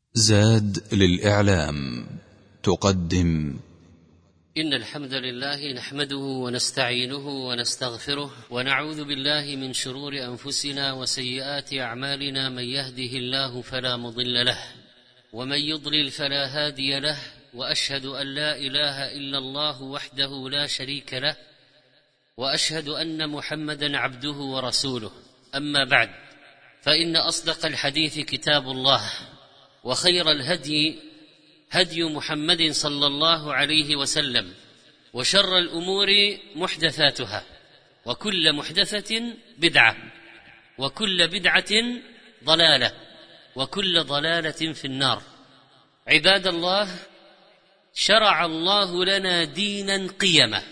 زاد للإعلام تقدم. إن الحمد لله نحمده ونستعينه ونستغفره ونعوذ بالله من شرور أنفسنا وسيئات أعمالنا. من يهده الله فلا مضل له ومن يضلل فلا هادي له، وأشهد أن لا إله إلا الله وحده لا شريك له، وأشهد أن محمدا عبده ورسوله. أما بعد، فإن أصدق الحديث كتاب الله، وخير الهدي هدي محمد صلى الله عليه وسلم، وشر الأمور محدثاتها، وكل محدثة بدعة، وكل بدعة ضلالة، وكل ضلالة في النار. عباد الله، شرع الله لنا دينا قيمة،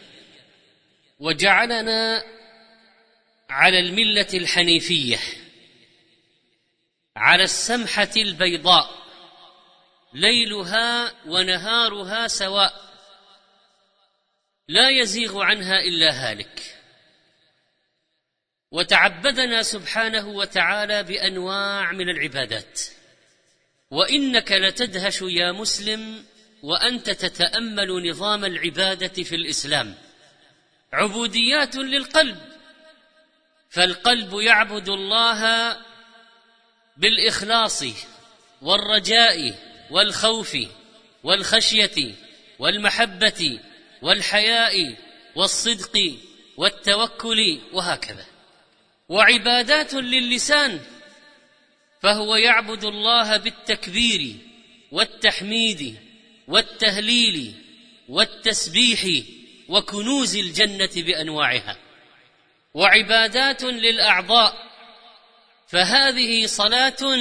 وجعلنا على الملة الحنيفية، على السمحة البيضاء، ليلها ونهارها سواء، لا يزيغ عنها إلا هالك. وتعبدنا سبحانه وتعالى بأنواع من العبادات، وإنك لتدهش يا مسلم وأنت تتأمل نظام العبادة في الإسلام. عبوديات للقلب، فالقلب يعبد الله بالإخلاص والرجاء والخوف والخشية والمحبة والحياء والصدق والتوكل، وهكذا. وعبادات للسان، فهو يعبد الله بالتكبير والتحميد والتهليل والتسبيح وكنوز الجنة بأنواعها. وعبادات للأعضاء، فهذه صلاة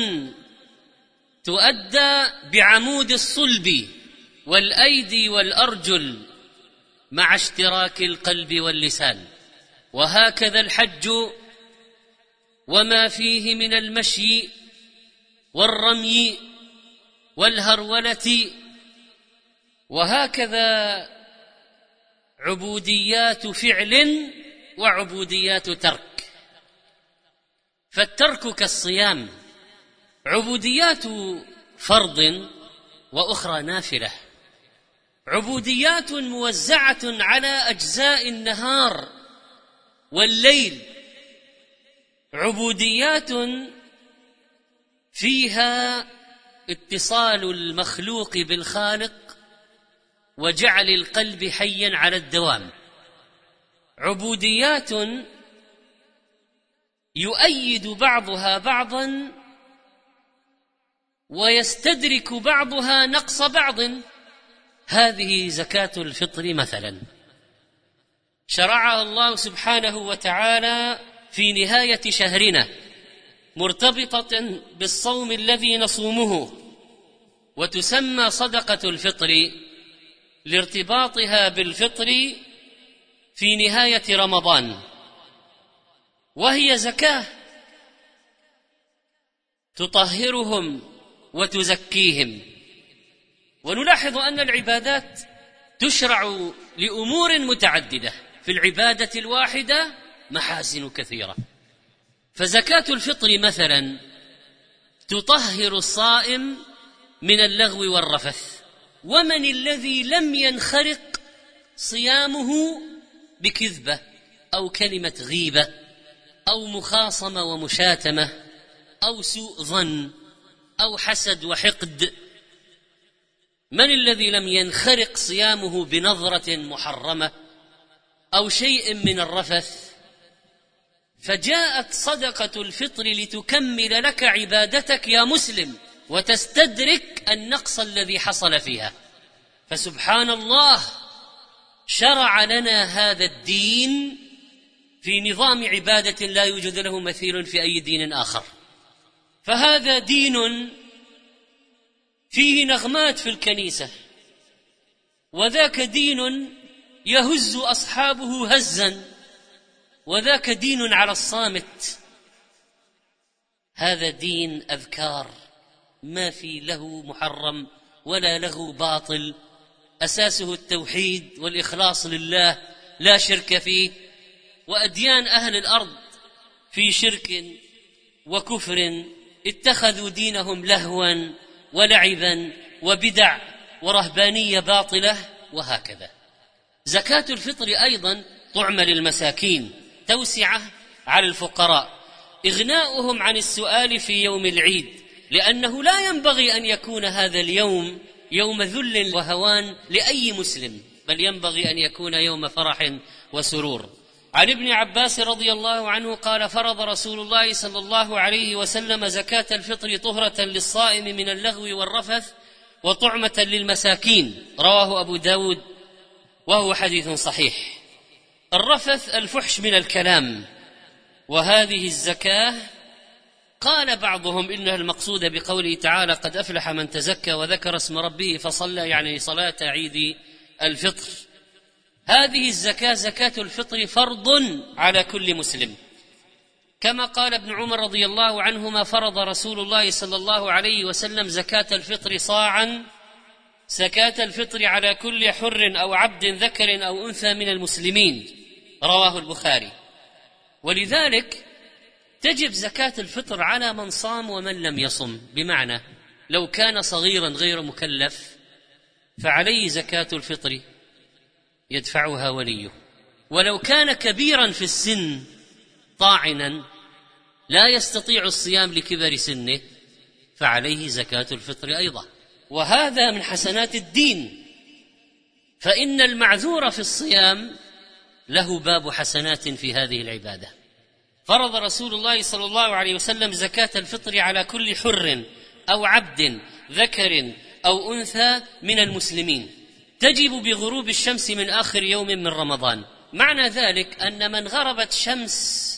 تؤدى بعمود الصلب والأيدي والأرجل مع اشتراك القلب واللسان. وهكذا الحج وما فيه من المشي والرمي والهرولة، وهكذا عبوديات فعل وعبوديات ترك. فالترك كالصيام، عبوديات فرض وأخرى نافلة، عبوديات موزعة على أجزاء النهار والليل، عبوديات فيها اتصال المخلوق بالخالق وجعل القلب حيا على الدوام، عبوديات يؤيد بعضها بعضا ويستدرك بعضها نقص بعض. هذه زكاة الفطر مثلا، شرعها الله سبحانه وتعالى في نهاية شهرنا، مرتبطة بالصوم الذي نصومه، وتسمى صدقة الفطر لارتباطها بالفطر في نهاية رمضان. وهي زكاة تطهرهم وتزكيهم. ونلاحظ أن العبادات تشرع لأمور متعددة، في العبادة الواحدة محاسن كثيرة. فزكاة الفطر مثلا تطهر الصائم من اللغو والرفث. ومن الذي لم ينخرق صيامه بكذبة أو كلمة غيبة أو مخاصمة ومشاتمة أو سوء ظن أو حسد وحقد؟ من الذي لم ينخرق صيامه بنظرة محرمة أو شيء من الرفث؟ فجاءت صدقة الفطر لتكمل لك عبادتك يا مسلم وتستدرك النقص الذي حصل فيها. فسبحان الله، شرع لنا هذا الدين في نظام عبادة لا يوجد له مثيل في أي دين آخر. فهذا دين فيه نغمات في الكنيسة، وذاك دين يهز أصحابه هزا، وذاك دين على الصامت. هذا دين أذكار، ما في له محرم ولا له باطل، أساسه التوحيد والإخلاص لله، لا شرك فيه. وأديان أهل الأرض في شرك وكفر اتخذوا دينهم لهوا ولعبا وبدع ورهبانية باطلة وهكذا. زكاة الفطر أيضا طعمة للمساكين، توسعة على الفقراء، إغناؤهم عن السؤال في يوم العيد، لأنه لا ينبغي أن يكون هذا اليوم يوم ذل وهوان لأي مسلم، بل ينبغي أن يكون يوم فرح وسرور. عن ابن عباس رضي الله عنه قال: فرض رسول الله صلى الله عليه وسلم زكاة الفطر طهرة للصائم من اللغو والرفث وطعمة للمساكين، رواه أبو داود وهو حديث صحيح. الرفث الفحش من الكلام، وهذه الزكاة قال بعضهم إنها المقصودة بقوله تعالى: قد أفلح من تزكى وذكر اسم ربه فصلى، يعني صلاة عيد الفطر. هذه الزكاة زكاة الفطر فرض على كل مسلم، كما قال ابن عمر رضي الله عنهما: فرض رسول الله صلى الله عليه وسلم زكاة الفطر صاعا، زكاة الفطر على كل حر أو عبد ذكر أو أنثى من المسلمين، رواه البخاري. ولذلك تجب زكاة الفطر على من صام ومن لم يصم، بمعنى لو كان صغيرا غير مكلف فعليه زكاة الفطر يدفعها وليه، ولو كان كبيرا في السن طاعنا لا يستطيع الصيام لكبر سنه فعليه زكاة الفطر أيضا. وهذا من حسنات الدين، فإن المعذور في الصيام له باب حسنات في هذه العبادة. فرض رسول الله صلى الله عليه وسلم زكاة الفطر على كل حر أو عبد ذكر أو أنثى من المسلمين، تجب بغروب الشمس من آخر يوم من رمضان. معنى ذلك أن من غربت شمس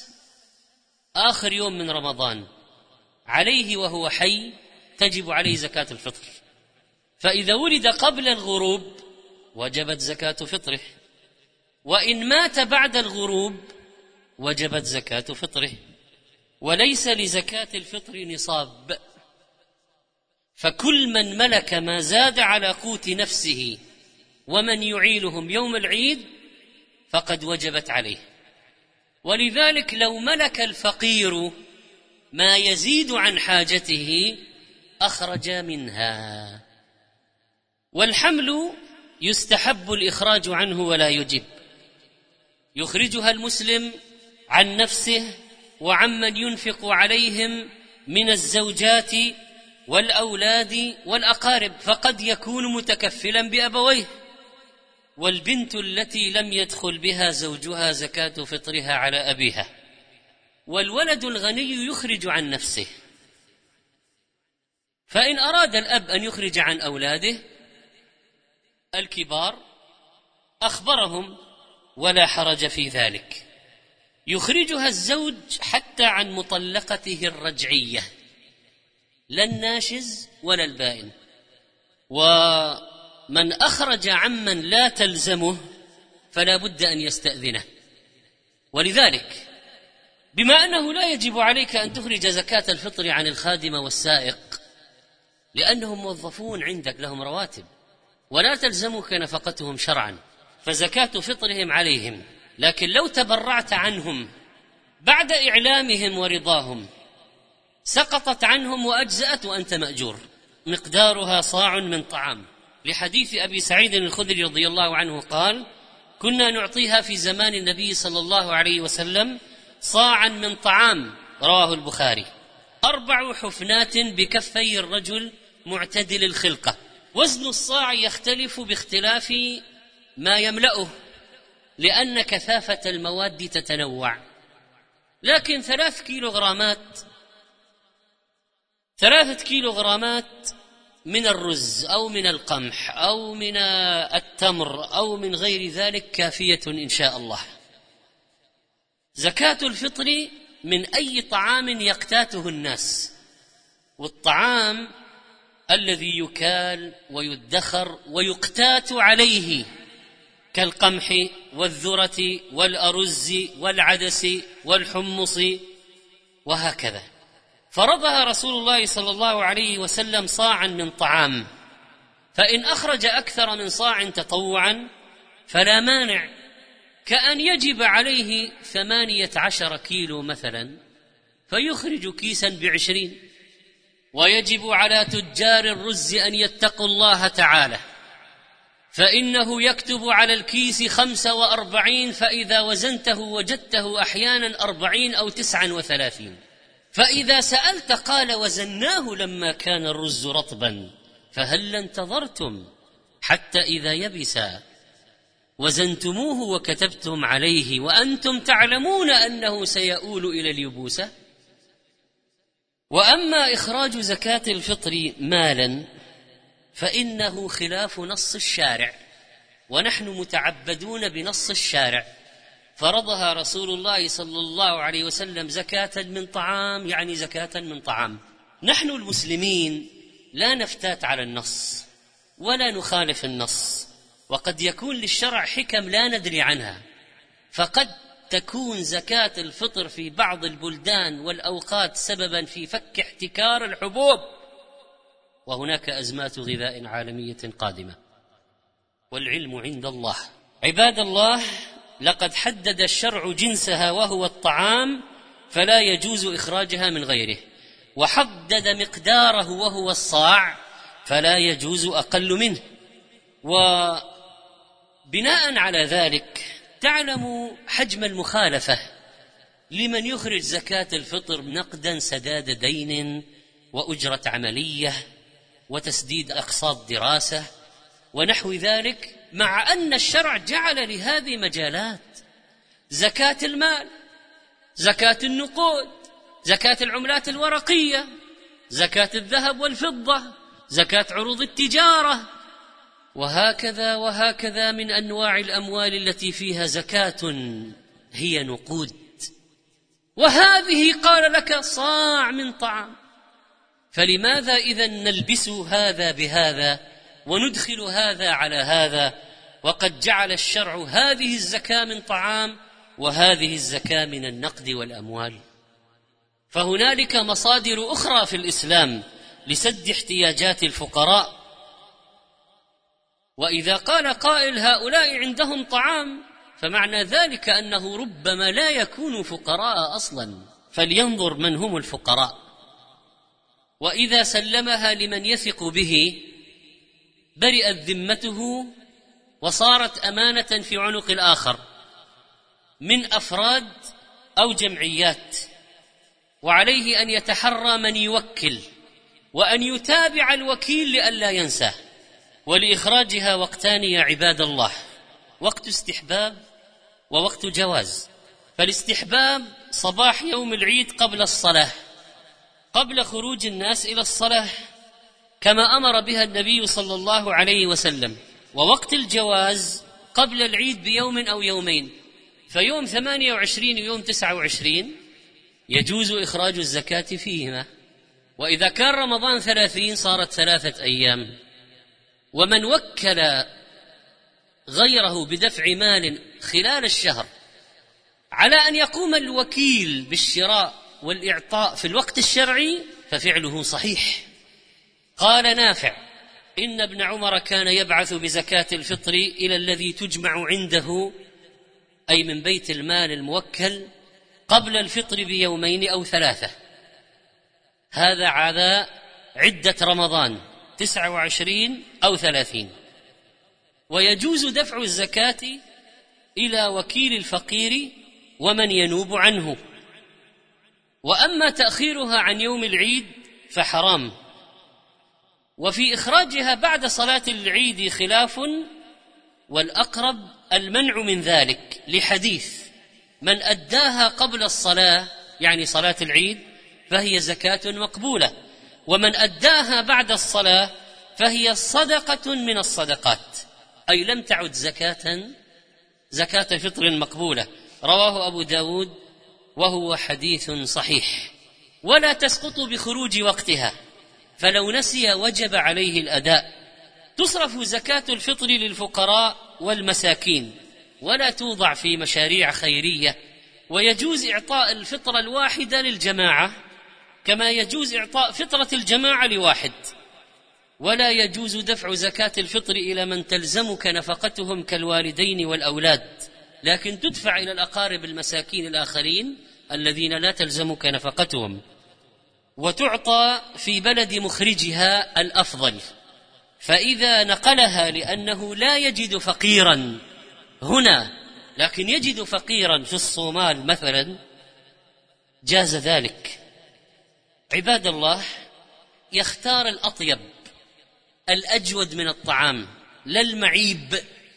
آخر يوم من رمضان عليه وهو حي تجب عليه زكاة الفطر، فإذا ولد قبل الغروب وجبت زكاة فطره، وإن مات بعد الغروب وجبت زكاة فطره. وليس لزكاة الفطر نصاب، فكل من ملك ما زاد على قوت نفسه ومن يعيلهم يوم العيد فقد وجبت عليه. ولذلك لو ملك الفقير ما يزيد عن حاجته أخرج منها. والحمل يستحب الإخراج عنه ولا يجب، يخرجها المسلم عن نفسه وعمن ينفق عليهم من الزوجات والأولاد والأقارب، فقد يكون متكفلا بأبويه. والبنت التي لم يدخل بها زوجها زكاة فطرها على أبيها. والولد الغني يخرج عن نفسه، فإن أراد الأب أن يخرج عن أولاده الكبار أخبرهم ولا حرج في ذلك. يخرجها الزوج حتى عن مطلقته الرجعية، لا الناشز ولا البائن. ومن أخرج عمن لا تلزمه فلا بد أن يستأذنه. ولذلك بما أنه لا يجب عليك أن تخرج زكاة الفطر عن الخادم والسائق لأنهم موظفون عندك لهم رواتب ولا تلزمك نفقتهم شرعا، فزكاة فطرهم عليهم. لكن لو تبرعت عنهم بعد إعلامهم ورضاهم سقطت عنهم وأجزأت وأنت مأجور، مقدارها صاع من طعام، لحديث أبي سعيد الخدري رضي الله عنه قال: كنا نعطيها في زمان النبي صلى الله عليه وسلم صاعا من طعام، رواه البخاري. 4 حفنات بكفي الرجل معتدل الخلقة. وزن الصاع يختلف باختلاف ما يملأه لأن كثافة المواد تتنوع، لكن 3 كيلوغرامات من الرز أو من القمح أو من التمر أو من غير ذلك كافية إن شاء الله. زكاة الفطر من أي طعام يقتاته الناس، والطعام الذي يكال ويدخر ويقتات عليه كالقمح والذرة والأرز والعدس والحمص وهكذا. فرضها رسول الله صلى الله عليه وسلم صاعا من طعام، فإن أخرج أكثر من صاع تطوعا فلا مانع، كأن يجب عليه 18 كيلو مثلا فيخرج كيسا ب20، ويجب على تجار الرز أن يتقوا الله تعالى، فإنه يكتب على الكيس 45، فإذا وزنته وجدته أحيانا 40 أو 39. فإذا سألت قال وزناه لما كان الرز رطبا، فهل انتظرتم حتى إذا يبس وزنتموه وكتبتم عليه وأنتم تعلمون أنه سيؤول إلى اليبوسة؟ وأما إخراج زكاة الفطر مالا فإنه خلاف نص الشارع، ونحن متعبدون بنص الشارع، فرضها رسول الله صلى الله عليه وسلم زكاة من طعام، يعني زكاة من طعام. نحن المسلمين لا نفتات على النص ولا نخالف النص، وقد يكون للشرع حكم لا ندري عنها، فقد تكون زكاة الفطر في بعض البلدان والأوقات سببا في فك احتكار الحبوب، وهناك أزمات غذاء عالمية قادمة، والعلم عند الله. عباد الله، لقد حدد الشرع جنسها وهو الطعام، فلا يجوز إخراجها من غيره، وحدد مقداره وهو الصاع، فلا يجوز أقل منه. وبناء على ذلك تعلم حجم المخالفة لمن يخرج زكاة الفطر نقدا سداد دين وأجرة عملية وتسديد أقساط دراسة ونحو ذلك، مع أن الشرع جعل لهذه مجالات: زكاة المال، زكاة النقود، زكاة العملات الورقية، زكاة الذهب والفضة، زكاة عروض التجارة، وهكذا وهكذا من أنواع الأموال التي فيها زكاة هي نقود. وهذه قال لك صاع من طعام، فلماذا إذن نلبس هذا بهذا وندخل هذا على هذا، وقد جعل الشرع هذه الزكاة من طعام وهذه الزكاة من النقد والأموال؟ فهنالك مصادر أخرى في الإسلام لسد احتياجات الفقراء. وإذا قال قائل هؤلاء عندهم طعام، فمعنى ذلك أنه ربما لا يكون فقراء أصلا، فلينظر من هم الفقراء. وإذا سلمها لمن يثق به برئت ذمته وصارت أمانة في عنق الآخر من أفراد أو جمعيات، وعليه أن يتحرى من يوكل وأن يتابع الوكيل لئلا ينساه. ولإخراجها وقتان يا عباد الله: وقت استحباب ووقت جواز. فالاستحباب صباح يوم العيد قبل الصلاة، قبل خروج الناس إلى الصلاة، كما أمر بها النبي صلى الله عليه وسلم. ووقت الجواز قبل العيد بيوم أو يومين، فيوم 28 ويوم 29 يجوز إخراج الزكاة فيهما، وإذا كان رمضان 30 صارت 3 أيام. ومن وكل غيره بدفع مال خلال الشهر على أن يقوم الوكيل بالشراء والإعطاء في الوقت الشرعي ففعله صحيح. قال نافع: إن ابن عمر كان يبعث بزكاة الفطر إلى الذي تجمع عنده، أي من بيت المال الموكل، قبل الفطر بيومين أو 3. هذا على عدة رمضان 29 أو 30. ويجوز دفع الزكاة إلى وكيل الفقير ومن ينوب عنه. وأما تأخيرها عن يوم العيد فحرام. وفي إخراجها بعد صلاة العيد خلاف، والأقرب المنع من ذلك، لحديث: من أداها قبل الصلاة، يعني صلاة العيد، فهي زكاة مقبولة، ومن أداها بعد الصلاة فهي صدقة من الصدقات، أي لم تعد زكاة فطر مقبولة. رواه أبو داود وهو حديث صحيح. ولا تسقط بخروج وقتها، فلو نسي وجب عليه الأداء. تصرف زكاة الفطر للفقراء والمساكين، ولا توضع في مشاريع خيرية. ويجوز إعطاء الفطرة الواحدة للجماعة، كما يجوز إعطاء فطرة الجماعة لواحد. ولا يجوز دفع زكاة الفطر إلى من تلزمك نفقتهم كالوالدين والأولاد، لكن تدفع إلى الأقارب المساكين الآخرين الذين لا تلزمك نفقتهم. وتعطى في بلد مخرجها الأفضل، فإذا نقلها لأنه لا يجد فقيرا هنا لكن يجد فقيرا في الصومال مثلا جاز ذلك. عباد الله، يختار الأطيب الأجود من الطعام لا المعيب،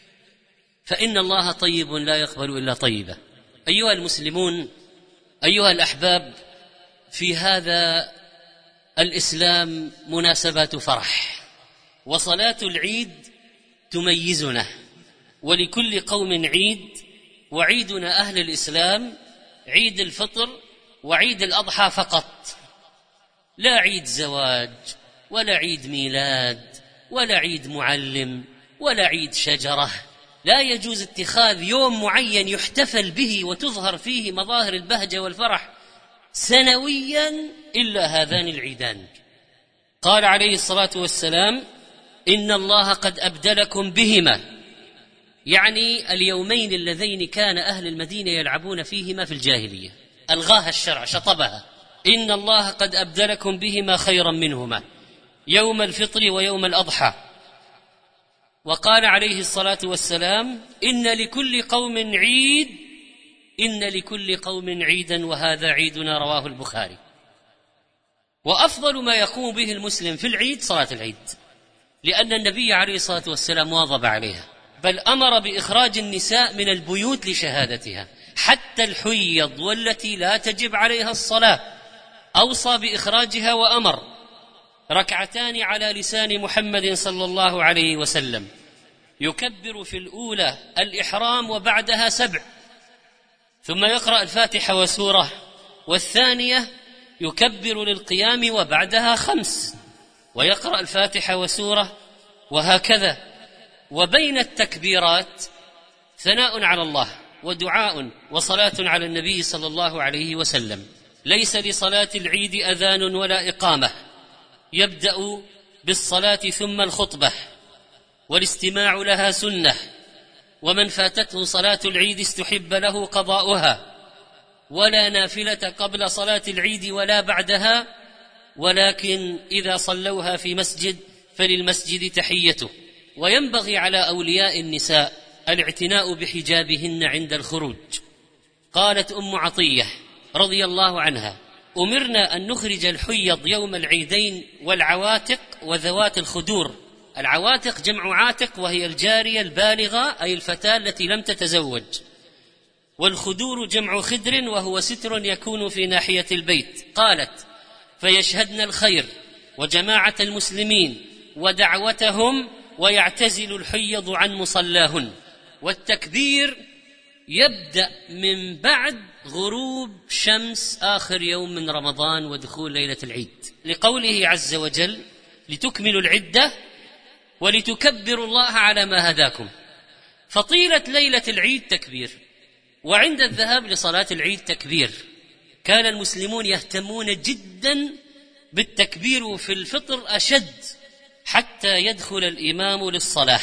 فإن الله طيب لا يقبل إلا طيبا. أيها المسلمون، أيها الأحباب، في هذا الإسلام مناسبات فرح، وصلاة العيد تميزنا، ولكل قوم عيد، وعيدنا أهل الإسلام عيد الفطر وعيد الأضحى فقط، لا عيد زواج ولا عيد ميلاد ولا عيد معلم ولا عيد شجرة. لا يجوز اتخاذ يوم معين يحتفل به وتظهر فيه مظاهر البهجة والفرح سنويا إلا هذان العيدان. قال عليه الصلاة والسلام: إن الله قد أبدلكم بهما، يعني اليومين اللذين كان أهل المدينة يلعبون فيهما في الجاهلية، ألغاها الشرع شطبها. إن الله قد أبدلكم بهما خيرا منهما، يوم الفطر ويوم الأضحى. وقال عليه الصلاة والسلام: إن لكل قوم عيد، إن لكل قوم عيدا وهذا عيدنا، رواه البخاري. وأفضل ما يقوم به المسلم في العيد صلاة العيد، لأن النبي عليه الصلاة والسلام واظب عليها، بل أمر بإخراج النساء من البيوت لشهادتها، حتى الحيض والتي لا تجب عليها الصلاة أوصى بإخراجها، وأمر ركعتان على لسان محمد صلى الله عليه وسلم، يكبر في الأولى الإحرام وبعدها 7، ثم يقرأ الفاتحة وسورة، والثانية يكبر للقيام وبعدها 5 ويقرأ الفاتحة وسورة، وهكذا. وبين التكبيرات ثناء على الله ودعاء وصلاة على النبي صلى الله عليه وسلم. ليس لصلاة العيد أذان ولا إقامة، يبدأ بالصلاة ثم الخطبة، والاستماع لها سنة، ومن فاتته صلاة العيد استحب له قضاؤها، ولا نافلة قبل صلاة العيد ولا بعدها، ولكن إذا صلوها في مسجد فللمسجد تحيته. وينبغي على أولياء النساء الاعتناء بحجابهن عند الخروج. قالت أم عطية رضي الله عنها: أمرنا أن نخرج الحيض يوم العيدين والعواتق وذوات الخدور. العواتق جمع عاتق، وهي الجارية البالغة أي الفتاة التي لم تتزوج، والخدور جمع خدر وهو ستر يكون في ناحية البيت. قالت: فيشهدن الخير وجماعة المسلمين ودعوتهم، ويعتزل الحيض عن مصلاهن. والتكبير يبدأ من بعد غروب شمس آخر يوم من رمضان ودخول ليلة العيد، لقوله عز وجل: لتكملوا العدة ولتكبروا الله على ما هداكم. فطيلة ليلة العيد تكبير، وعند الذهاب لصلاة العيد تكبير. كان المسلمون يهتمون جدا بالتكبير، وفي الفطر أشد، حتى يدخل الإمام للصلاة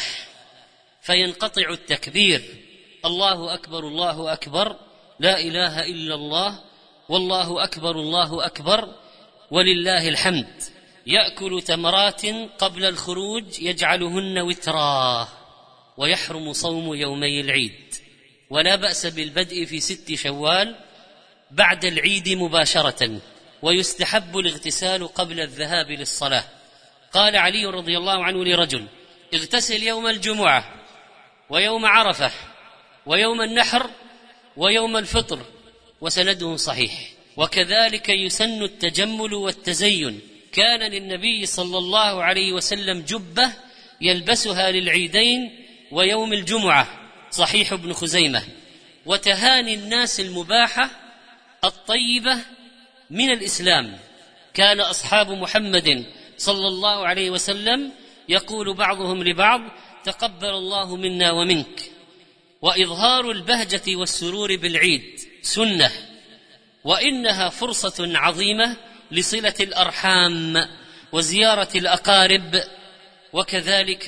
فينقطع التكبير: الله أكبر الله أكبر، لا إله إلا الله، والله أكبر الله أكبر، ولله الحمد. يأكل تمرات قبل الخروج يجعلهن وترا، ويحرم صوم يومي العيد. ولا بأس بالبدء في 6 شوال بعد العيد مباشرة، ويستحب الاغتسال قبل الذهاب للصلاة. قال علي رضي الله عنه لرجل: اغتسل يوم الجمعة ويوم عرفة ويوم النحر ويوم الفطر، وسنده صحيح. وكذلك يسن التجمل والتزين. كان للنبي صلى الله عليه وسلم جبة يلبسها للعيدين ويوم الجمعة، صحيح ابن خزيمة. وتهاني الناس المباحة الطيبة من الإسلام. كان أصحاب محمد صلى الله عليه وسلم يقول بعضهم لبعض: تقبل الله منا ومنك. وإظهار البهجة والسرور بالعيد سنة، وإنها فرصة عظيمة لصلة الأرحام وزيارة الأقارب. وكذلك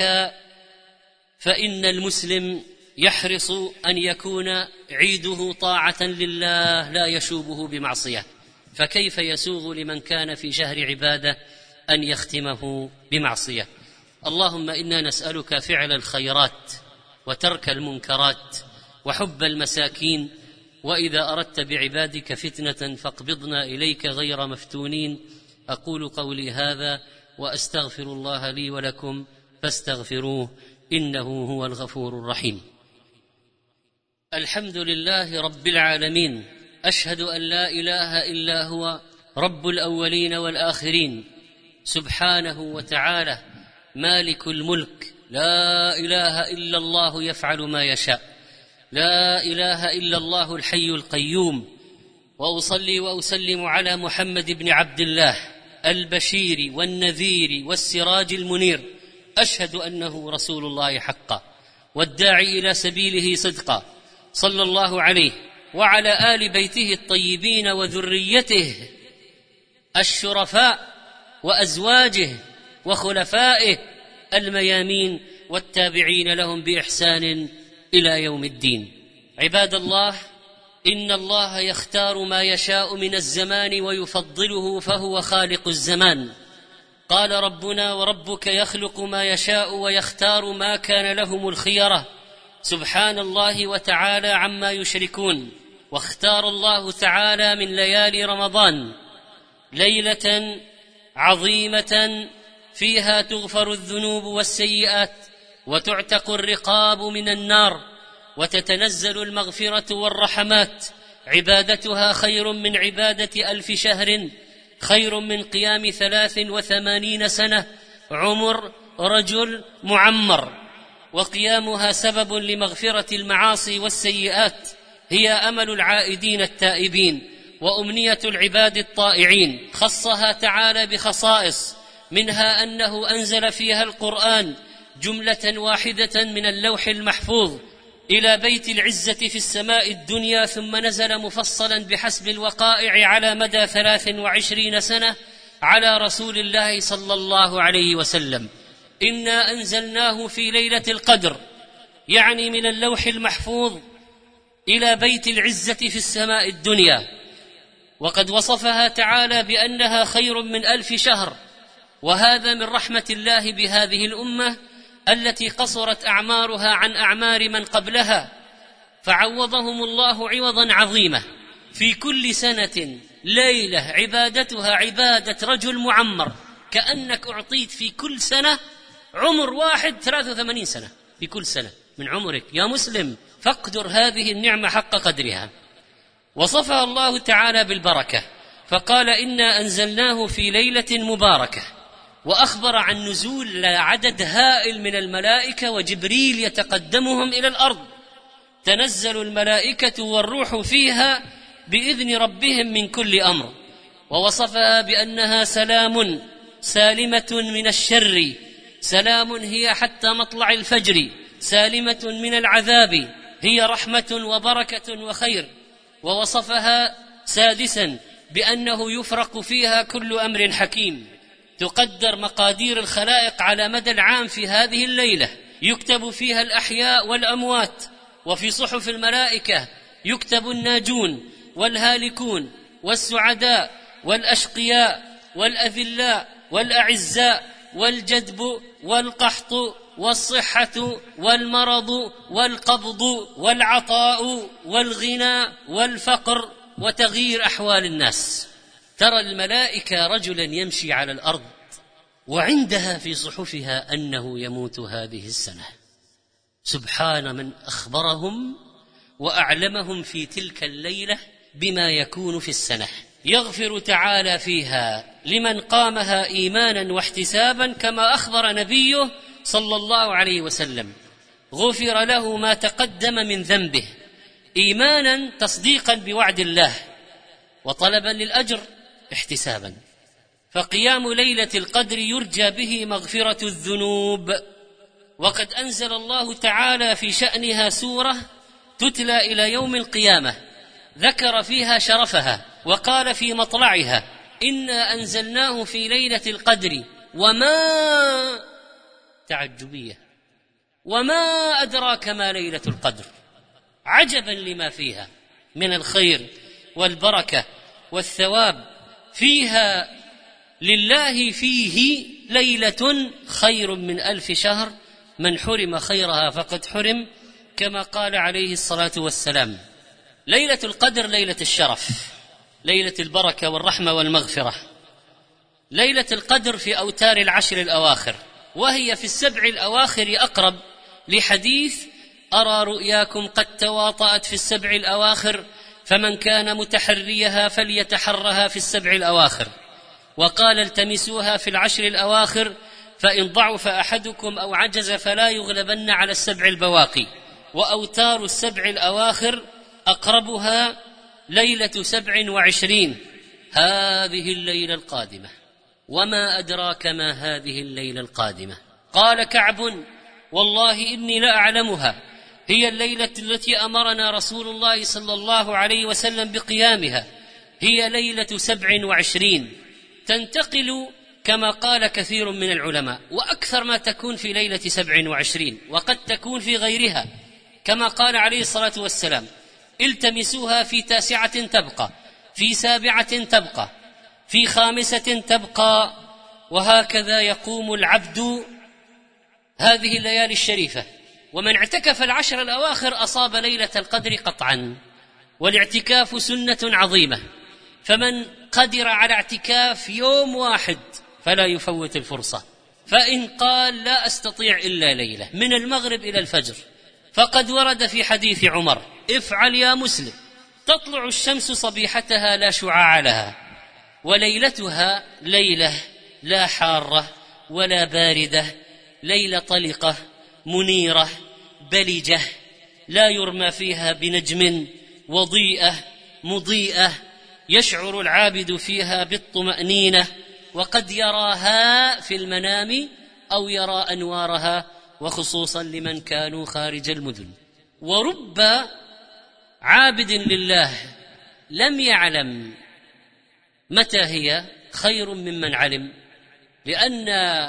فإن المسلم يحرص أن يكون عيده طاعة لله لا يشوبه بمعصية. فكيف يسوغ لمن كان في شهر عبادة أن يختمه بمعصية؟ اللهم إنا نسألك فعل الخيرات وترك المنكرات وحب المساكين، وإذا أردت بعبادك فتنة فاقبضنا إليك غير مفتونين. أقول قولي هذا وأستغفر الله لي ولكم فاستغفروه إنه هو الغفور الرحيم. الحمد لله رب العالمين، أشهد أن لا إله إلا هو رب الأولين والآخرين، سبحانه وتعالى مالك الملك، لا إله إلا الله يفعل ما يشاء، لا إله إلا الله الحي القيوم. وأصلي وأسلم على محمد بن عبد الله البشير والنذير والسراج المنير، أشهد أنه رسول الله حقا والداعي إلى سبيله صدقا، صلى الله عليه وعلى آل بيته الطيبين وذريته الشرفاء وأزواجه وخلفائه الميامين والتابعين لهم بإحسان إلى يوم الدين. عباد الله، إن الله يختار ما يشاء من الزمان ويفضله، فهو خالق الزمان. قال ربنا وربك يخلق ما يشاء ويختار، ما كان لهم الخيرة، سبحان الله وتعالى عما يشركون. واختار الله تعالى من ليالي رمضان ليلة عظيمة فيها تغفر الذنوب والسيئات وتعتق الرقاب من النار وتتنزل المغفرة والرحمات. عبادتها خير من عبادة 1000 شهر، خير من قيام 83 سنة عمر رجل معمر. وقيامها سبب لمغفرة المعاصي والسيئات، هي أمل العائدين التائبين وأمنية العباد الطائعين. خصها تعالى بخصائص، منها أنه أنزل فيها القرآن جملة واحدة من اللوح المحفوظ إلى بيت العزة في السماء الدنيا، ثم نزل مفصلا بحسب الوقائع على مدى 23 سنة على رسول الله صلى الله عليه وسلم. إنا أنزلناه في ليلة القدر، يعني من اللوح المحفوظ إلى بيت العزة في السماء الدنيا. وقد وصفها تعالى بأنها خير من 1000 شهر، وهذا من رحمة الله بهذه الأمة التي قصرت أعمارها عن أعمار من قبلها، فعوضهم الله عوضا عظيما. في كل سنة ليلة عبادتها عبادة رجل معمر، كأنك أعطيت في كل سنة عمر واحد 83 سنة في كل سنة من عمرك يا مسلم، فاقدر هذه النعمة حق قدرها. وصفها الله تعالى بالبركة، فقال إنا أنزلناه في ليلة مباركة، وأخبر عن نزول عدد هائل من الملائكة وجبريل يتقدمهم إلى الأرض، تنزل الملائكة والروح فيها بإذن ربهم من كل أمر. ووصفها بأنها سلام سالمة من الشر، سلام هي حتى مطلع الفجر، سالمة من العذاب، هي رحمة وبركة وخير. ووصفها سادسا بأنه يفرق فيها كل أمر حكيم، تقدر مقادير الخلائق على مدى العام في هذه الليلة، يكتب فيها الأحياء والأموات، وفي صحف الملائكة يكتب الناجون والهالكون والسعداء والأشقياء والأذلاء والأعزاء والجدب والقحط والصحة والمرض والقبض والعطاء والغنى والفقر وتغيير أحوال الناس. ترى الملائكة رجلا يمشي على الأرض وعندها في صحفها أنه يموت هذه السنة. سبحان من أخبرهم وأعلمهم في تلك الليلة بما يكون في السنة. يغفر تعالى فيها لمن قامها إيمانا واحتسابا، كما أخبر نبيه صلى الله عليه وسلم، غفر له ما تقدم من ذنبه، إيمانا تصديقا بوعد الله وطلبا للأجر احتسابا. فقيام ليلة القدر يرجى به مغفرة الذنوب. وقد أنزل الله تعالى في شأنها سورة تتلى إلى يوم القيامة، ذكر فيها شرفها وقال في مطلعها إنا أنزلناه في ليلة القدر وما تعجبية وما أدراك ما ليلة القدر، عجبا لما فيها من الخير والبركة والثواب فيها لله فيه ليلة خير من 1000 شهر، من حرم خيرها فقد حرم، كما قال عليه الصلاة والسلام. ليلة القدر ليلة الشرف، ليلة البركة والرحمة والمغفرة. ليلة القدر في أوتار العشر الأواخر، وهي في السبع الأواخر أقرب، لحديث أرى رؤياكم قد تواطأت في السبع الأواخر، فمن كان متحريها فليتحرها في السبع الأواخر. وقال التمسوها في العشر الأواخر، فإن ضعف أحدكم أو عجز فلا يغلبن على السبع البواقي. وأوتار السبع الأواخر أقربها ليلة 27، هذه الليلة القادمة. وما أدراك ما هذه الليلة القادمة؟ قال كعب: والله إني لأعلمها، هي الليلة التي أمرنا رسول الله صلى الله عليه وسلم بقيامها، هي ليلة 27، تنتقل كما قال كثير من العلماء، وأكثر ما تكون في ليلة 27، وقد تكون في غيرها، كما قال عليه الصلاة والسلام: التمسوها في 9 تبقى، في 7 تبقى، في 5 تبقى. وهكذا يقوم العبد هذه الليالي الشريفة. ومن اعتكف العشر الأواخر أصاب ليلة القدر قطعا، والاعتكاف سنة عظيمة، فمن قدر على اعتكاف يوم واحد فلا يفوت الفرصة. فإن قال لا أستطيع إلا ليلة من المغرب إلى الفجر، فقد ورد في حديث عمر: افعل يا مسلم، تطلع الشمس صبيحتها لا شعاع لها، وليلتها ليلة لا حارة ولا باردة، ليلة طلقة منيرة بلجة، لا يرمى فيها بنجم، وضيئة مضيئة، يشعر العابد فيها بالطمأنينة، وقد يراها في المنام أو يرى أنوارها، وخصوصا لمن كانوا خارج المدن. ورب عابد لله لم يعلم متى هي خير ممن علم، لأن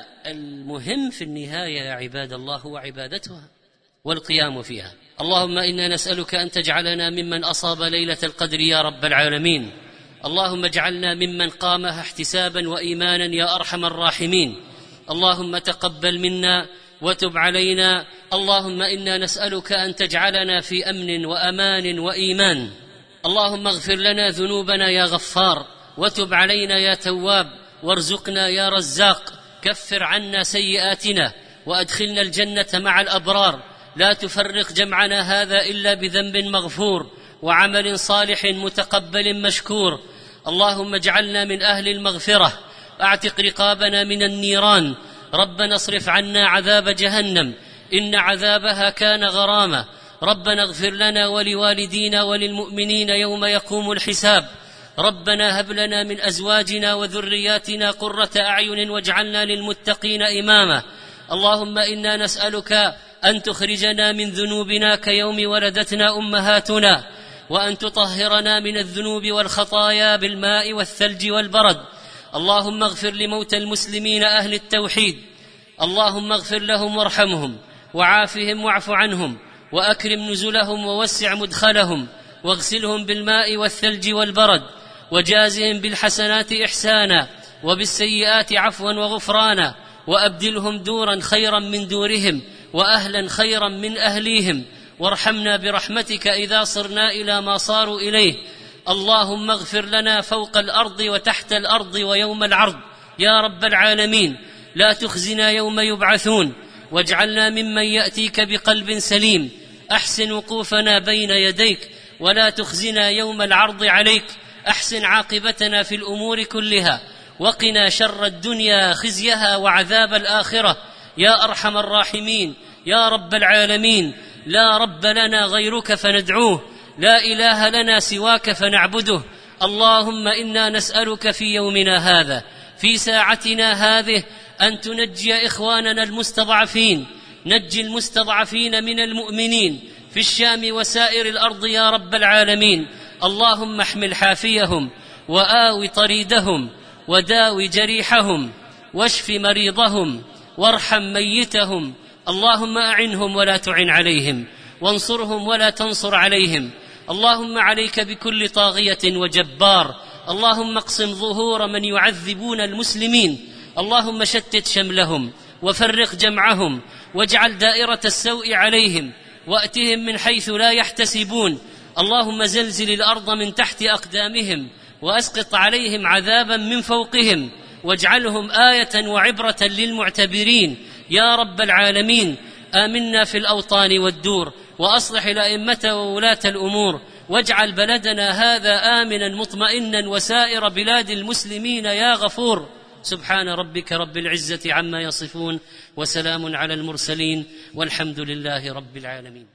المهم في النهاية يا عباد الله هو عبادتها والقيام فيها. اللهم إنا نسألك أن تجعلنا ممن أصاب ليلة القدر يا رب العالمين. اللهم اجعلنا ممن قامها احتسابا وإيمانا يا أرحم الراحمين. اللهم تقبل منا وتب علينا. اللهم إنا نسألك أن تجعلنا في أمن وأمان وإيمان. اللهم اغفر لنا ذنوبنا يا غفار، وتب علينا يا تواب، وارزقنا يا رزاق. كفر عنا سيئاتنا وأدخلنا الجنة مع الأبرار. لا تفرق جمعنا هذا إلا بذنب مغفور وعمل صالح متقبل مشكور. اللهم اجعلنا من أهل المغفرة، أعتق رقابنا من النيران. ربنا اصرف عنا عذاب جهنم، إن عذابها كان غراما. ربنا اغفر لنا ولوالدينا وللمؤمنين يوم يقوم الحساب. ربنا هب لنا من أزواجنا وذرياتنا قرة أعين واجعلنا للمتقين إماما. اللهم إنا نسألك أن تخرجنا من ذنوبنا كيوم ولدتنا أمهاتنا، وأن تطهرنا من الذنوب والخطايا بالماء والثلج والبرد. اللهم اغفر لموتى المسلمين أهل التوحيد، اللهم اغفر لهم وارحمهم وعافهم واعف عنهم، وأكرم نزلهم ووسع مدخلهم، واغسلهم بالماء والثلج والبرد، وجازهم بالحسنات إحسانا وبالسيئات عفوا وغفرانا، وأبدلهم دورا خيرا من دورهم وأهلا خيرا من أهليهم. وارحمنا برحمتك إذا صرنا إلى ما صاروا إليه. اللهم اغفر لنا فوق الأرض وتحت الأرض ويوم العرض يا رب العالمين. لا تخزنا يوم يبعثون، واجعلنا ممن يأتيك بقلب سليم. أحسن وقوفنا بين يديك، ولا تخزنا يوم العرض عليك. أحسن عاقبتنا في الأمور كلها، وقنا شر الدنيا خزيها وعذاب الآخرة يا أرحم الراحمين يا رب العالمين. لا رب لنا غيرك فندعوه، لا إله لنا سواك فنعبده. اللهم إنا نسألك في يومنا هذا، في ساعتنا هذه، أن تنجي إخواننا المستضعفين. نجي المستضعفين من المؤمنين في الشام وسائر الأرض يا رب العالمين. اللهم احمل حافيهم، وآوي طريدهم، وداوي جريحهم، واشف مريضهم، وارحم ميتهم. اللهم أعنهم ولا تعن عليهم، وانصرهم ولا تنصر عليهم. اللهم عليك بكل طاغية وجبار، اللهم اقسم ظهور من يعذبون المسلمين، اللهم شتت شملهم وفرق جمعهم واجعل دائرة السوء عليهم وأتهم من حيث لا يحتسبون. اللهم زلزل الأرض من تحت أقدامهم وأسقط عليهم عذابا من فوقهم واجعلهم آية وعبرة للمعتبرين يا رب العالمين. آمنا في الأوطان والدور وأصلح الأئمة وولاة الأمور، واجعل بلدنا هذا آمنا مطمئنا وسائر بلاد المسلمين يا غفور. سبحان ربك رب العزة عما يصفون وسلام على المرسلين والحمد لله رب العالمين.